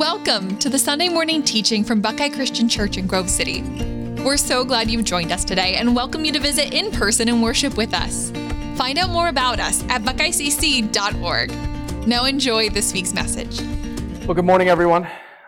Welcome to the Sunday morning teaching from Buckeye Christian Church in Grove City. We're so glad you've joined us today and welcome you to visit in person and worship with us. Find out more about us at buckeyecc.org. Now enjoy this week's message. Well, good morning, everyone.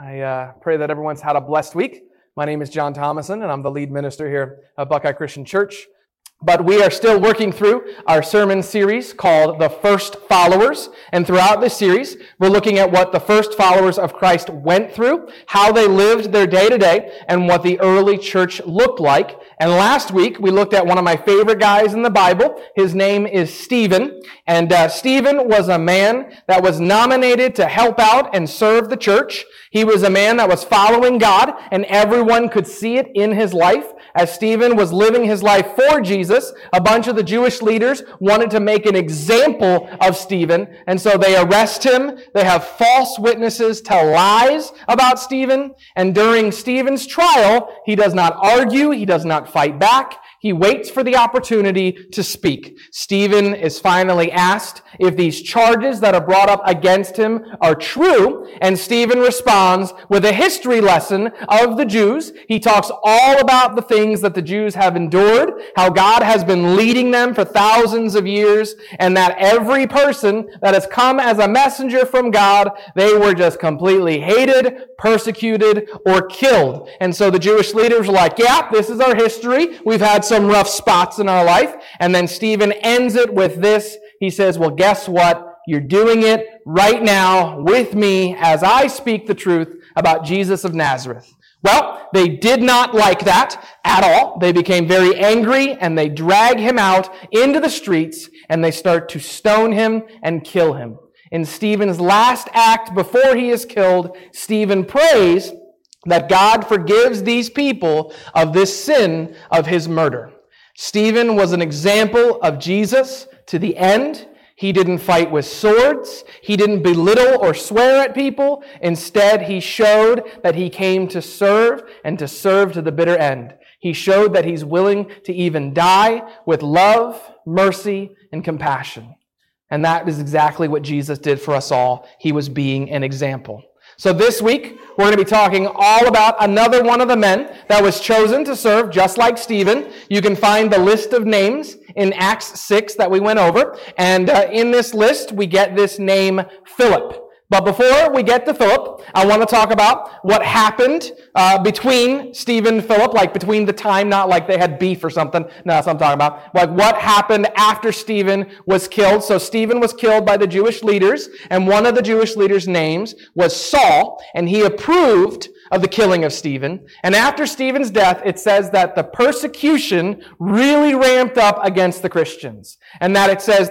I pray that everyone's had a blessed week. My name is John Thomason, and I'm the lead minister here at Buckeye Christian Church. But we are still working through our sermon series called The First Followers. And throughout this series, we're looking at what the first followers of Christ went through, how they lived their day-to-day, and what the early church looked like. And last week, we looked at one of my favorite guys in the Bible. His name is Stephen. And Stephen was a man that was nominated to help out and serve the church. He was a man that was following God, and everyone could see it in his life. As Stephen was living his life for Jesus, a bunch of the Jewish leaders wanted to make an example of Stephen, and so they arrest him. They have false witnesses tell lies about Stephen, and during Stephen's trial, he does not argue, he does not fight back. He waits for the opportunity to speak. Stephen is finally asked if these charges that are brought up against him are true, and Stephen responds with a history lesson of the Jews. He talks all about the things that the Jews have endured, how God has been leading them for thousands of years, and that every person that has come as a messenger from God, they were just completely hated, persecuted, or killed. And so the Jewish leaders were like, yeah, this is our history. We've had some rough spots in our life. And then Stephen ends it with this. He says, well, guess what? You're doing it right now with me as I speak the truth about Jesus of Nazareth. Well, they did not like that at all. They became very angry and they drag him out into the streets and they start to stone him and kill him. In Stephen's last act before he is killed, Stephen prays that God forgives these people of this sin of his murder. Stephen was an example of Jesus to the end. He didn't fight with swords. He didn't belittle or swear at people. Instead, he showed that he came to serve and to serve to the bitter end. He showed that he's willing to even die with love, mercy, and compassion. And that is exactly what Jesus did for us all. He was being an example. So this week, we're going to be talking all about another one of the men that was chosen to serve just like Stephen. You can find the list of names in Acts 6 that we went over. And in this list, we get this name Philip. But before we get to Philip, I want to talk about what happened between Stephen and Philip, like between the time, not like they had beef or something. No, that's what I'm talking about. Like what happened after Stephen was killed. So Stephen was killed by the Jewish leaders, and one of the Jewish leaders' names was Saul, and he approved of the killing of Stephen. And after Stephen's death, it says that the persecution really ramped up against the Christians. And that it says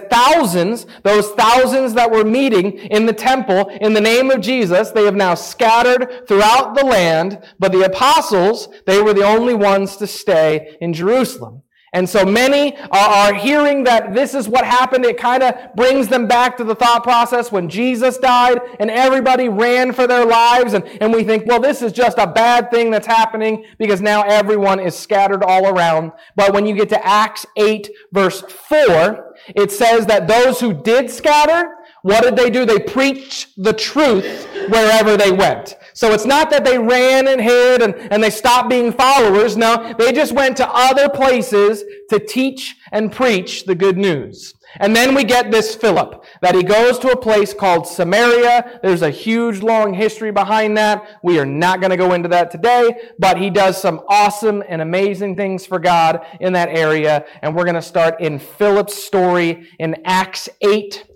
those thousands that were meeting in the temple in the name of Jesus, they have now scattered throughout the land. But the apostles, they were the only ones to stay in Jerusalem. And so many are hearing that this is what happened. It kind of brings them back to the thought process when Jesus died and everybody ran for their lives. And we think, well, this is just a bad thing that's happening because now everyone is scattered all around. But when you get to Acts 8, verse 4, it says that those who did scatter, what did they do? They preached the truth wherever they went. So it's not that they ran and hid and they stopped being followers. No, they just went to other places to teach and preach the good news. And then we get this Philip, that he goes to a place called Samaria. There's a huge, long history behind that. We are not going to go into that today, but he does some awesome and amazing things for God in that area. And we're going to start in Philip's story in Acts 8,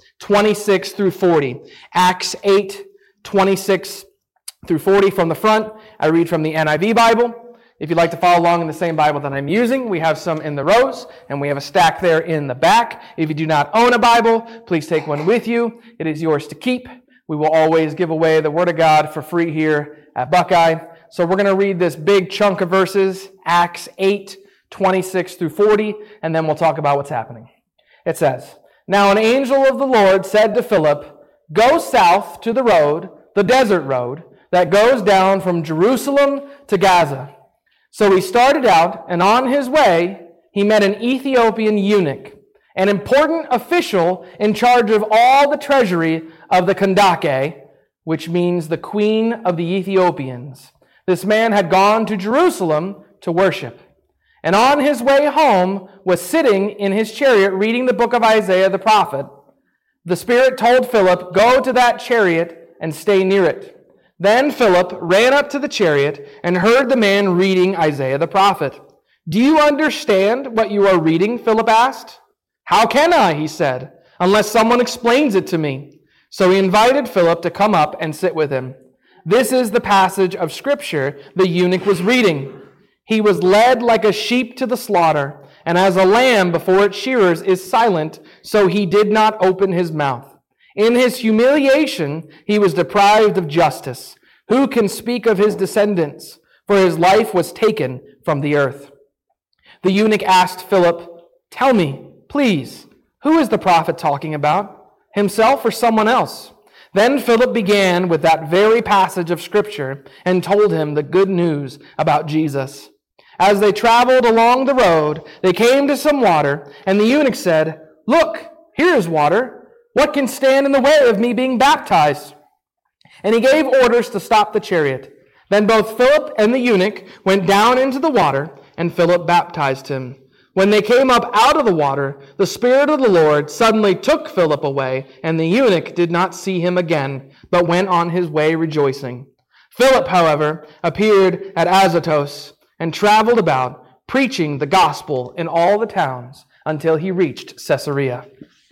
26 through 40. Acts 8, 26 through 40 from the front. I read from the NIV Bible. If you'd like to follow along in the same Bible that I'm using, we have some in the rows, and we have a stack there in the back. If you do not own a Bible, please take one with you. It is yours to keep. We will always give away the Word of God for free here at Buckeye. So we're going to read this big chunk of verses, Acts 8, 26 through 40, and then we'll talk about what's happening. It says, "Now an angel of the Lord said to Philip, 'Go south to the road, the desert road, that goes down from Jerusalem to Gaza.' So he started out, and on his way, he met an Ethiopian eunuch, an important official in charge of all the treasury of the Kandake, which means the queen of the Ethiopians. This man had gone to Jerusalem to worship, and on his way home was sitting in his chariot reading the book of Isaiah the prophet. The Spirit told Philip, "Go to that chariot and stay near it." Then Philip ran up to the chariot and heard the man reading Isaiah the prophet. "Do you understand what you are reading?" Philip asked. "How can I," he said, "unless someone explains it to me?" So he invited Philip to come up and sit with him. This is the passage of Scripture the eunuch was reading. He was led like a sheep to the slaughter, and as a lamb before its shearers is silent, so he did not open his mouth. In his humiliation, he was deprived of justice. Who can speak of his descendants? For his life was taken from the earth. The eunuch asked Philip, "Tell me, please, who is the prophet talking about? Himself or someone else?" Then Philip began with that very passage of Scripture and told him the good news about Jesus. As they traveled along the road, they came to some water, and the eunuch said, "Look, here is water. What can stand in the way of me being baptized?" And he gave orders to stop the chariot. Then both Philip and the eunuch went down into the water, and Philip baptized him. When they came up out of the water, the Spirit of the Lord suddenly took Philip away, and the eunuch did not see him again, but went on his way rejoicing. Philip, however, appeared at Azotus and traveled about, preaching the gospel in all the towns until he reached Caesarea.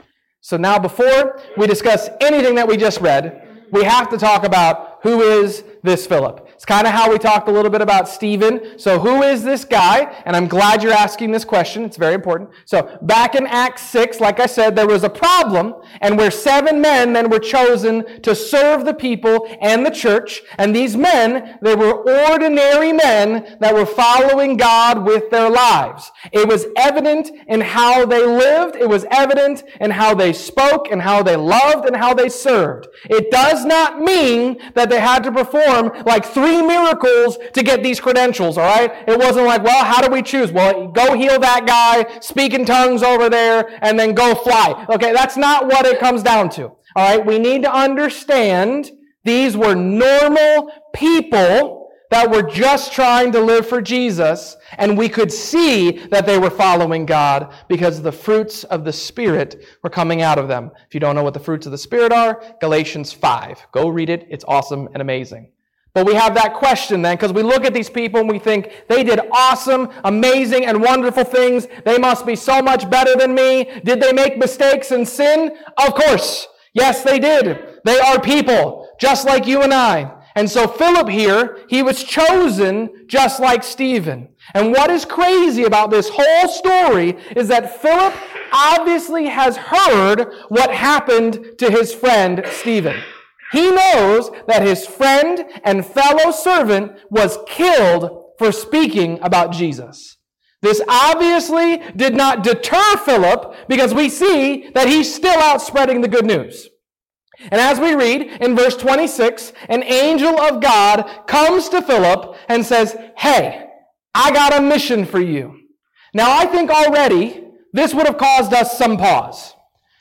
So now before we discuss anything that we just read, we have to talk about who is this Philip. It's kind of how we talked a little bit about Stephen. So who is this guy? And I'm glad you're asking this question. It's very important. So back in Acts 6, like I said, there was a problem, and where 7 men then were chosen to serve the people and the church. And these men, they were ordinary men that were following God with their lives. It was evident in how they lived. It was evident in how they spoke and how they loved and how they served. It does not mean that they had to perform like 3 miracles to get these credentials, all right? It wasn't like, well, how do we choose? Well, go heal that guy, speak in tongues over there, and then go fly. Okay, that's not what it comes down to, all right? We need to understand these were normal people that were just trying to live for Jesus, and we could see that they were following God because the fruits of the Spirit were coming out of them. If you don't know what the fruits of the Spirit are, Galatians 5. Go read it. It's awesome and amazing. But we have that question then, because we look at these people and we think, they did awesome, amazing, and wonderful things. They must be so much better than me. Did they make mistakes and sin? Of course. Yes, they did. They are people, just like you and I. And so Philip here, he was chosen just like Stephen. And what is crazy about this whole story is that Philip obviously has heard what happened to his friend Stephen. He knows that his friend and fellow servant was killed for speaking about Jesus. This obviously did not deter Philip because we see that he's still out spreading the good news. And as we read in verse 26, an angel of God comes to Philip and says, "Hey, I got a mission for you." Now I think already this would have caused us some pause.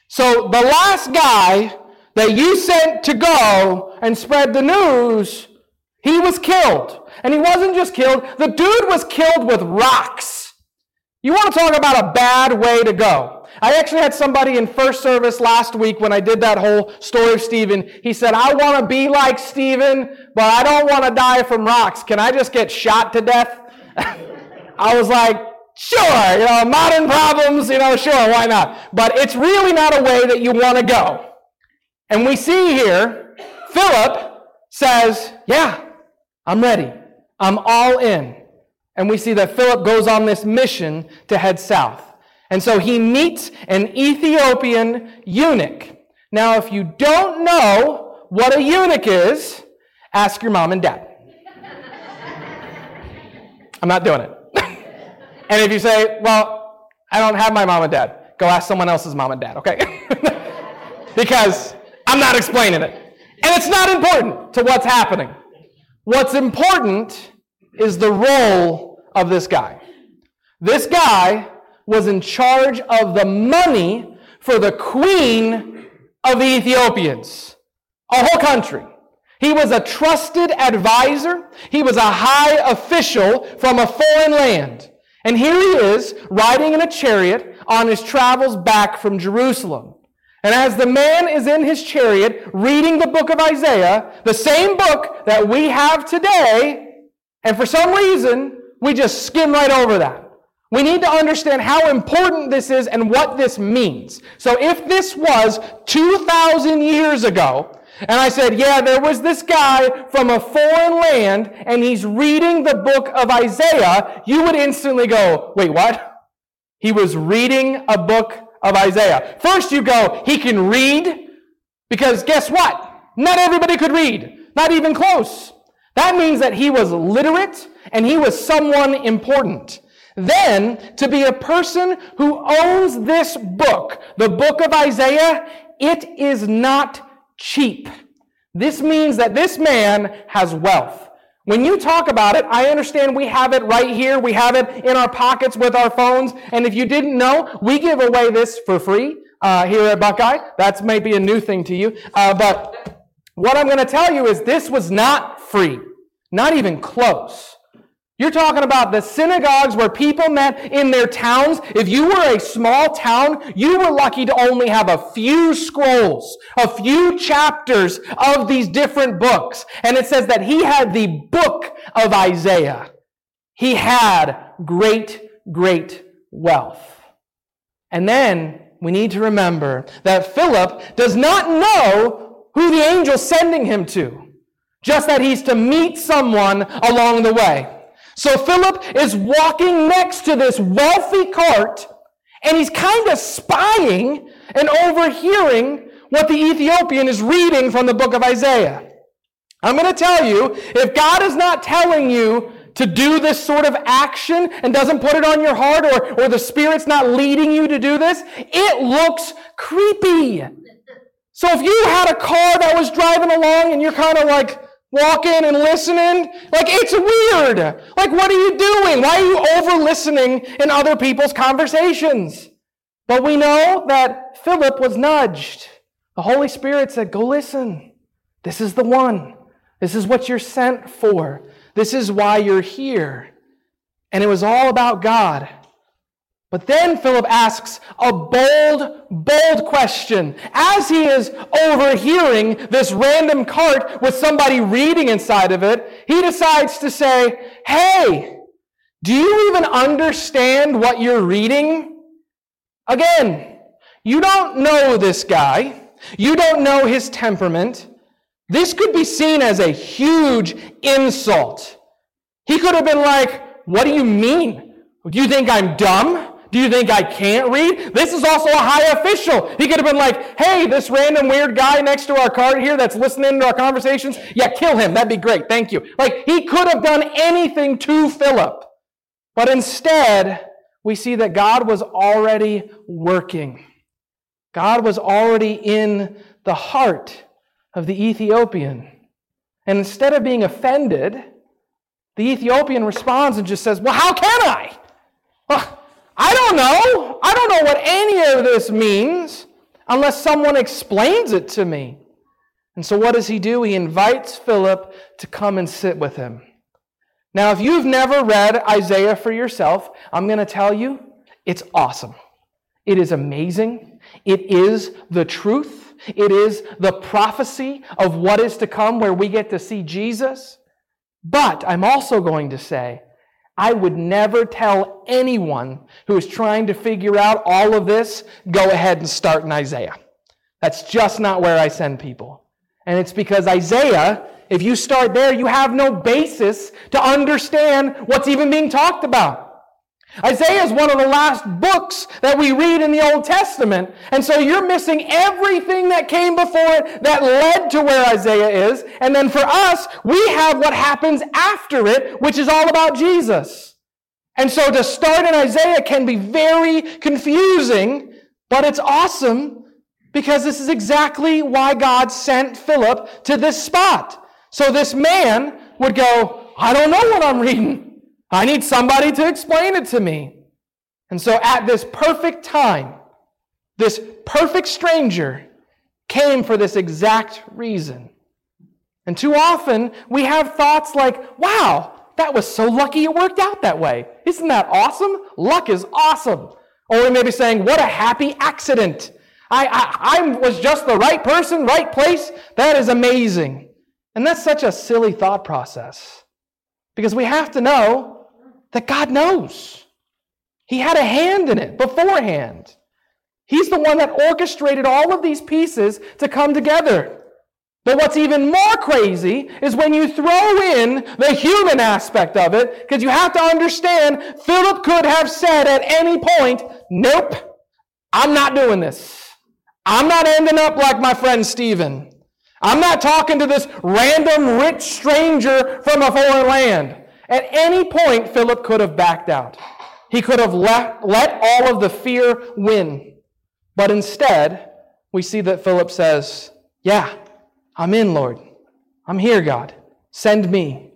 So the last guy that you sent to go and spread the news, he was killed. And he wasn't just killed, the dude was killed with rocks. You want to talk about a bad way to go. I actually had somebody in first service last week when I did that whole story of Stephen. He said, "I want to be like Stephen, but I don't want to die from rocks. Can I just get shot to death?" I was like, sure, modern problems, sure, why not? But it's really not a way that you want to go. And we see here, Philip says, "Yeah, I'm ready. I'm all in." And we see that Philip goes on this mission to head south. And so he meets an Ethiopian eunuch. Now, if you don't know what a eunuch is, ask your mom and dad. I'm not doing it. And if you say, "Well, I don't have my mom and dad," go ask someone else's mom and dad, okay? Because I'm not explaining it. And it's not important to what's happening. What's important is the role of this guy. This guy was in charge of the money for the queen of the Ethiopians, a whole country. He was a trusted advisor. He was a high official from a foreign land. And here he is, riding in a chariot on his travels back from Jerusalem. And as the man is in his chariot reading the book of Isaiah, the same book that we have today, and for some reason, we just skim right over that. We need to understand how important this is and what this means. So if this was 2,000 years ago, and I said, yeah, there was this guy from a foreign land, and he's reading the book of Isaiah, you would instantly go, wait, what? He was reading a book of Isaiah. First you go, he can read, because guess what? Not everybody could read, not even close. That means that he was literate, and he was someone important. Then, to be a person who owns this book, the book of Isaiah, it is not cheap. This means that this man has wealth. When you talk about it, I understand we have it right here. We have it in our pockets with our phones. And if you didn't know, we give away this for free here at Buckeye. That's maybe a new thing to you. But what I'm going to tell you is this was not free. Not even close. You're talking about the synagogues where people met in their towns. If you were a small town, you were lucky to only have a few scrolls, a few chapters of these different books. And it says that he had the book of Isaiah. He had great, great wealth. And then we need to remember that Philip does not know who the angel's sending him to, just that he's to meet someone along the way. So Philip is walking next to this wealthy cart, and he's kind of spying and overhearing what the Ethiopian is reading from the book of Isaiah. I'm going to tell you, if God is not telling you to do this sort of action and doesn't put it on your heart, or the Spirit's not leading you to do this, it looks creepy. So if you had a car that was driving along and you're kind of like, walking and listening, like it's weird. Like what are you doing? Why are you over listening in other people's conversations? But we know that Philip was nudged. The Holy Spirit said, go listen. This is the one. This is what you're sent for. This is why you're here. And it was all about God. But then Philip asks a bold question. As he is overhearing this random cart with somebody reading inside of it, he decides to say, hey, do you even understand what you're reading? Again, you don't know this guy. You don't know his temperament. This could be seen as a huge insult. He could have been like, what do you mean? Do you think I'm dumb? Do you think I can't read? This is also a high official. He could have been like, hey, this random weird guy next to our cart here that's listening to our conversations, yeah, kill him. That'd be great. Thank you. Like, he could have done anything to Philip. But instead, we see that God was already working. God was already in the heart of the Ethiopian. And instead of being offended, the Ethiopian responds and just says, well, how can I? Well, I don't know. I don't know what any of this means unless someone explains it to me. And so what does he do? He invites Philip to come and sit with him. Now, if you've never read Isaiah for yourself, I'm going to tell you, it's awesome. It is amazing. It is the truth. It is the prophecy of what is to come, where we get to see Jesus. But I'm also going to say, I would never tell anyone who is trying to figure out all of this, go ahead and start in Isaiah. That's just not where I send people. And it's because Isaiah, if you start there, you have no basis to understand what's even being talked about. Isaiah is one of the last books that we read in the Old Testament. And so you're missing everything that came before it that led to where Isaiah is. And then for us, we have what happens after it, which is all about Jesus. And so to start in Isaiah can be very confusing, but it's awesome because this is exactly why God sent Philip to this spot. So this man would go, I don't know what I'm reading. I need somebody to explain it to me. And so at this perfect time, this perfect stranger came for this exact reason. And too often, we have thoughts like, wow, that was so lucky it worked out that way. Isn't that awesome? Luck is awesome. Or we may be saying, what a happy accident. I was just the right person, right place. That is amazing. And that's such a silly thought process. Because we have to know that God knows. He had a hand in it beforehand. He's the one that orchestrated all of these pieces to come together. But what's even more crazy is when you throw in the human aspect of it, because you have to understand, Philip could have said at any point, nope, I'm not doing this. I'm not ending up like my friend Stephen. I'm not talking to this random rich stranger from a foreign land. At any point, Philip could have backed out. He could have let all of the fear win. But instead, we see that Philip says, yeah, I'm in, Lord. I'm here, God. Send me.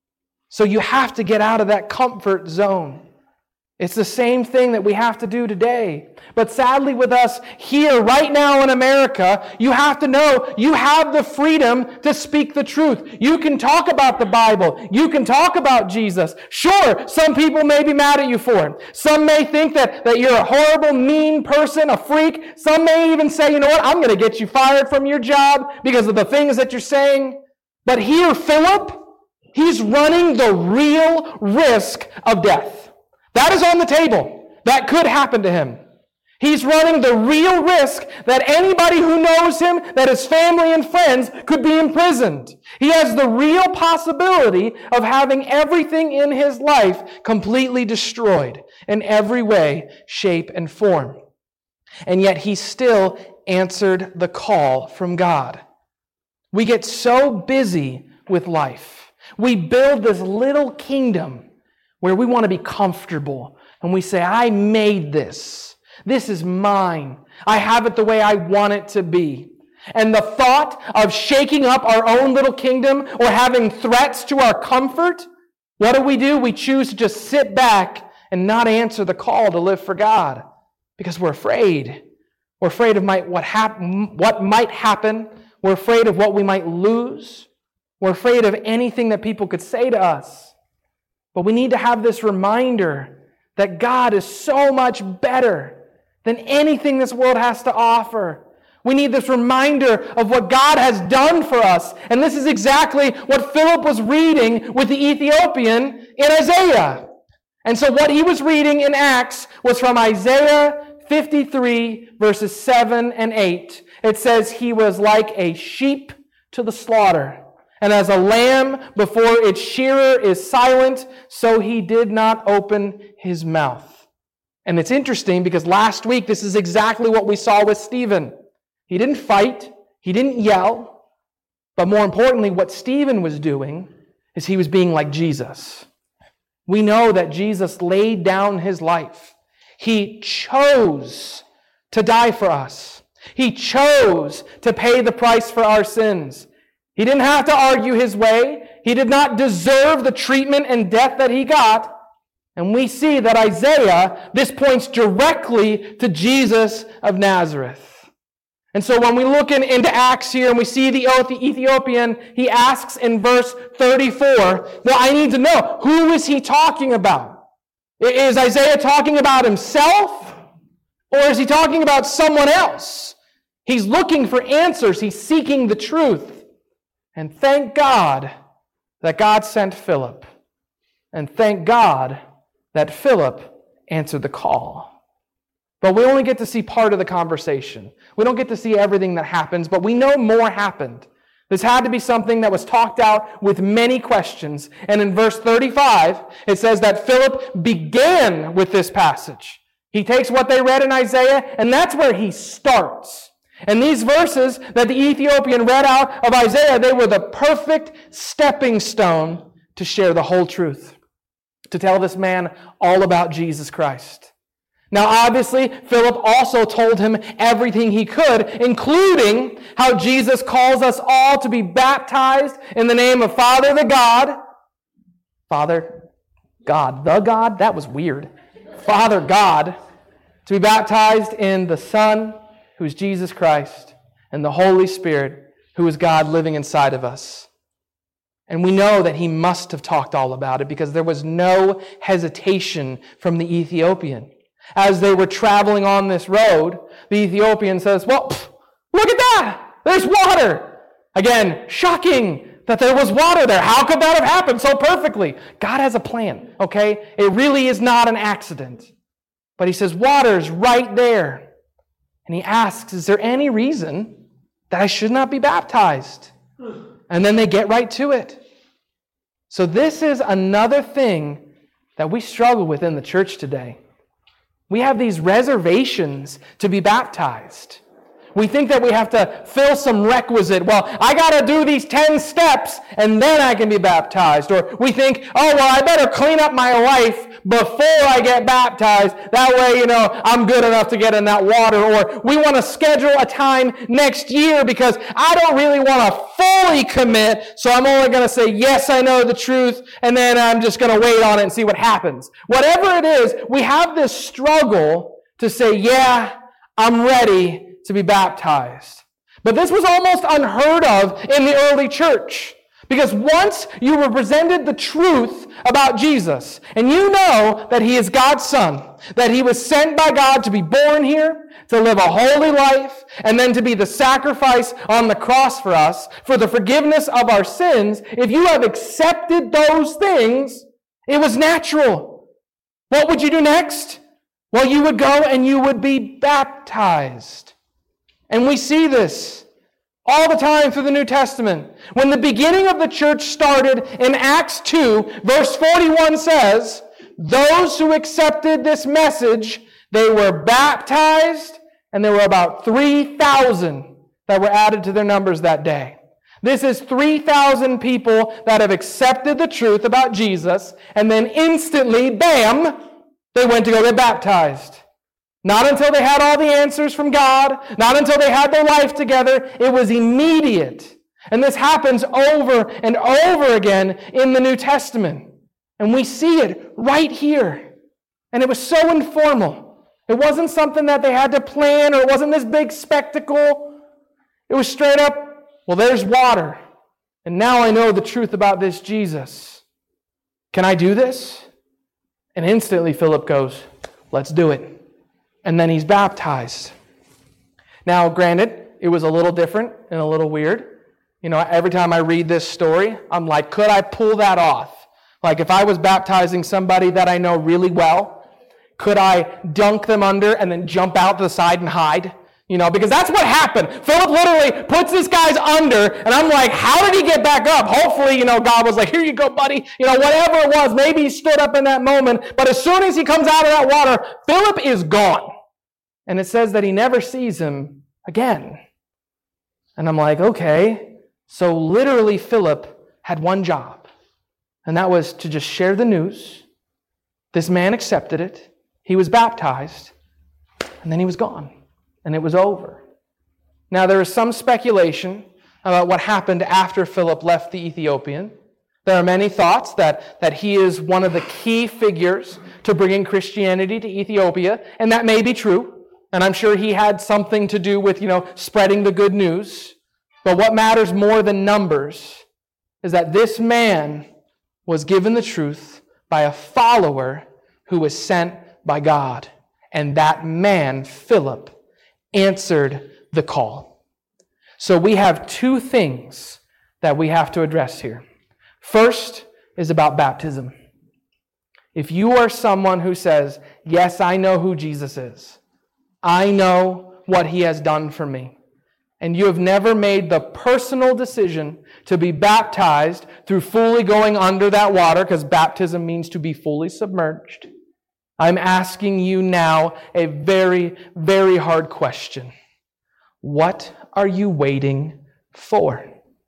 So you have to get out of that comfort zone. It's the same thing that we have to do today. But sadly with us here right now in America, you have to know you have the freedom to speak the truth. You can talk about the Bible. You can talk about Jesus. Sure, some people may be mad at you for it. Some may think that you're a horrible, mean person, a freak. Some may even say, you know what, I'm going to get you fired from your job because of the things that you're saying. But here, Philip, he's running the real risk of death. That is on the table. That could happen to him. He's running the real risk that anybody who knows him, that his family and friends, could be imprisoned. He has the real possibility of having everything in his life completely destroyed in every way, shape, and form. And yet he still answered the call from God. We get so busy with life. We build this little kingdom where we want to be comfortable. And we say, I made this. This is mine. I have it the way I want it to be. And the thought of shaking up our own little kingdom or having threats to our comfort, what do? We choose to just sit back and not answer the call to live for God because we're afraid. We're afraid of what might happen. We're afraid of what we might lose. We're afraid of anything that people could say to us. But we need to have this reminder that God is so much better than anything this world has to offer. We need this reminder of what God has done for us. And this is exactly what Philip was reading with the Ethiopian in Isaiah. And so what he was reading in Acts was from Isaiah 53, verses 7 and 8. It says, he was like a sheep to the slaughter. And as a lamb before its shearer is silent, so he did not open his mouth. And it's interesting because last week, this is exactly what we saw with Stephen. He didn't fight. He didn't yell. But more importantly, what Stephen was doing is he was being like Jesus. We know that Jesus laid down his life. He chose to die for us. He chose to pay the price for our sins. He didn't have to argue his way. He did not deserve the treatment and death that he got. And we see that Isaiah, this points directly to Jesus of Nazareth. And so when we look into Acts here and we see the Ethiopian, he asks in verse 34, well, I need to know, who is he talking about? Is Isaiah talking about himself? Or is he talking about someone else? He's looking for answers. He's seeking the truth. And thank God that God sent Philip. And thank God that Philip answered the call. But we only get to see part of the conversation. We don't get to see everything that happens, but we know more happened. This had to be something that was talked out with many questions. And in verse 35, it says that Philip began with this passage. He takes what they read in Isaiah, and that's where he starts. And these verses that the Ethiopian read out of Isaiah, they were the perfect stepping stone to share the whole truth, to tell this man all about Jesus Christ. Now, obviously, Philip also told him everything he could, including how Jesus calls us all to be baptized in the name of Father the God. Father God, the God? That was weird. Father God, to be baptized in the Son, who is Jesus Christ, and the Holy Spirit, who is God living inside of us. And we know that he must have talked all about it because there was no hesitation from the Ethiopian. As they were traveling on this road, the Ethiopian says, well, look at that! There's water! Again, shocking that there was water there. How could that have happened so perfectly? God has a plan, okay? It really is not an accident. But he says, water's right there. And he asks, is there any reason that I should not be baptized? And then they get right to it. So this is another thing that we struggle with in the church today. We have these reservations to be baptized. We think that we have to fill some requisite. Well, I got to do these 10 steps and then I can be baptized. Or we think, oh, well, I better clean up my life before I get baptized. That way, I'm good enough to get in that water. Or we want to schedule a time next year because I don't really want to fully commit. So I'm only going to say, yes, I know the truth. And then I'm just going to wait on it and see what happens. Whatever it is, we have this struggle to say, yeah, I'm ready to be baptized. But this was almost unheard of in the early church. Because once you were presented the truth about Jesus, and you know that he is God's Son, that he was sent by God to be born here, to live a holy life, and then to be the sacrifice on the cross for us, for the forgiveness of our sins, if you have accepted those things, it was natural. What would you do next? Well, you would go and you would be baptized. And we see this all the time through the New Testament. When the beginning of the church started in Acts 2, verse 41 says, those who accepted this message, they were baptized, and there were about 3,000 that were added to their numbers that day. This is 3,000 people that have accepted the truth about Jesus, and then instantly, bam, they went to go get baptized. Not until they had all the answers from God, not until they had their life together. It was immediate. And this happens over and over again in the New Testament. And we see it right here. And it was so informal. It wasn't something that they had to plan, or it wasn't this big spectacle. It was straight up, well, there's water. And now I know the truth about this Jesus. Can I do this? And instantly Philip goes, let's do it. And then he's baptized. Now, granted, it was a little different and a little weird. Every time I read this story, I'm like, could I pull that off? Like, if I was baptizing somebody that I know really well, could I dunk them under and then jump out to the side and hide? Because that's what happened. Philip literally puts this guy's under, and I'm like, how did he get back up? Hopefully, God was like, here you go, buddy. Whatever it was, maybe he stood up in that moment. But as soon as he comes out of that water, Philip is gone. And it says that he never sees him again. And I'm like, okay. So literally, Philip had one job, and that was to just share the news. This man accepted it. He was baptized, and then he was gone. And it was over. Now, there is some speculation about what happened after Philip left the Ethiopian. There are many thoughts that he is one of the key figures to bringing Christianity to Ethiopia, and that may be true. And I'm sure he had something to do with, spreading the good news. But what matters more than numbers is that this man was given the truth by a follower who was sent by God. And that man, Philip, answered the call. So we have two things that we have to address here. First is about baptism. If you are someone who says, yes, I know who Jesus is, I know what he has done for me, and you have never made the personal decision to be baptized through fully going under that water, because baptism means to be fully submerged, I'm asking you now a very, very hard question. What are you waiting for?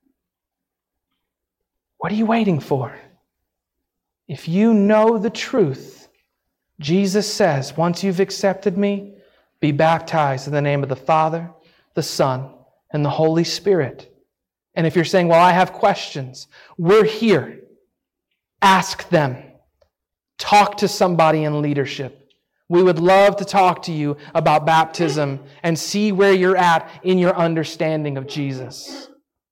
What are you waiting for? If you know the truth, Jesus says, once you've accepted me, be baptized in the name of the Father, the Son, and the Holy Spirit. And if you're saying, well, I have questions, we're here. Ask them. Talk to somebody in leadership. We would love to talk to you about baptism and see where you're at in your understanding of Jesus.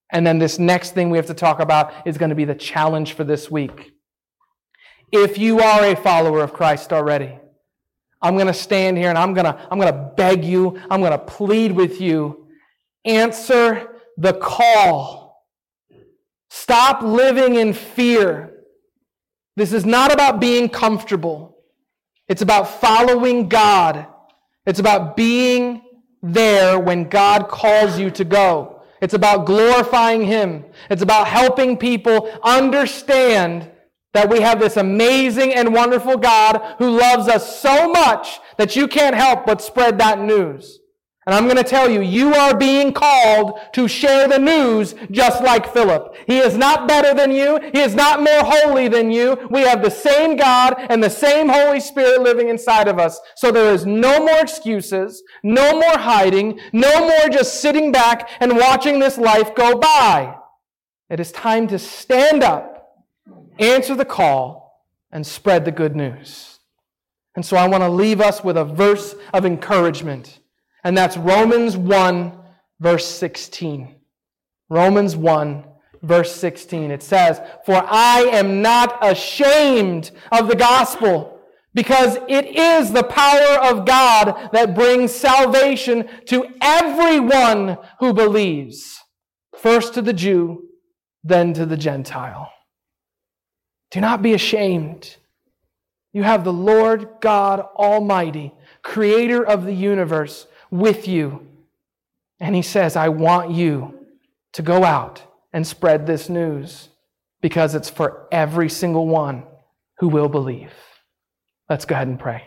And then this next thing we have to talk about is going to be the challenge for this week. If you are a follower of Christ already, I'm going to stand here and I'm going to beg you, I'm going to plead with you, answer the call. Stop living in fear. This is not about being comfortable. It's about following God. It's about being there when God calls you to go. It's about glorifying Him. It's about helping people understand that we have this amazing and wonderful God who loves us so much that you can't help but spread that news. And I'm going to tell you, you are being called to share the news just like Philip. He is not better than you. He is not more holy than you. We have the same God and the same Holy Spirit living inside of us. So there is no more excuses, no more hiding, no more just sitting back and watching this life go by. It is time to stand up, answer the call, and spread the good news. And so I want to leave us with a verse of encouragement. And that's Romans 1, verse 16. Romans 1, verse 16. It says, "For I am not ashamed of the gospel, because it is the power of God that brings salvation to everyone who believes, first to the Jew, then to the Gentile." Do not be ashamed. You have the Lord God Almighty, creator of the universe, with you. And He says, I want you to go out and spread this news because it's for every single one who will believe. Let's go ahead and pray.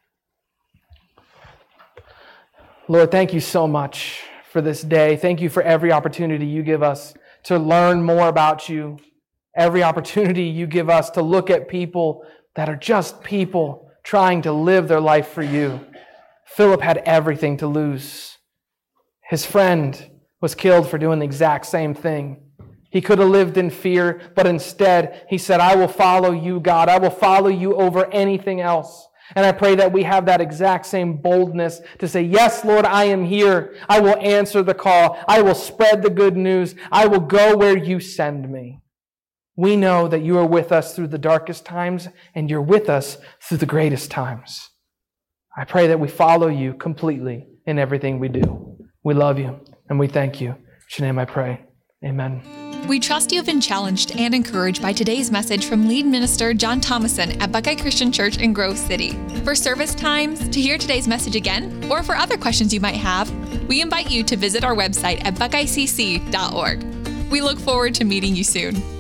Lord, thank you so much for this day. Thank you for every opportunity you give us to learn more about you. Every opportunity you give us to look at people that are just people trying to live their life for you. Philip had everything to lose. His friend was killed for doing the exact same thing. He could have lived in fear, but instead he said, I will follow you, God. I will follow you over anything else. And I pray that we have that exact same boldness to say, yes, Lord, I am here. I will answer the call. I will spread the good news. I will go where you send me. We know that you are with us through the darkest times, and you're with us through the greatest times. I pray that we follow you completely in everything we do. We love you, and we thank you. In your name I pray. Amen. We trust you have been challenged and encouraged by today's message from lead minister John Thomason at Buckeye Christian Church in Grove City. For service times, to hear today's message again, or for other questions you might have, we invite you to visit our website at buckeyecc.org. We look forward to meeting you soon.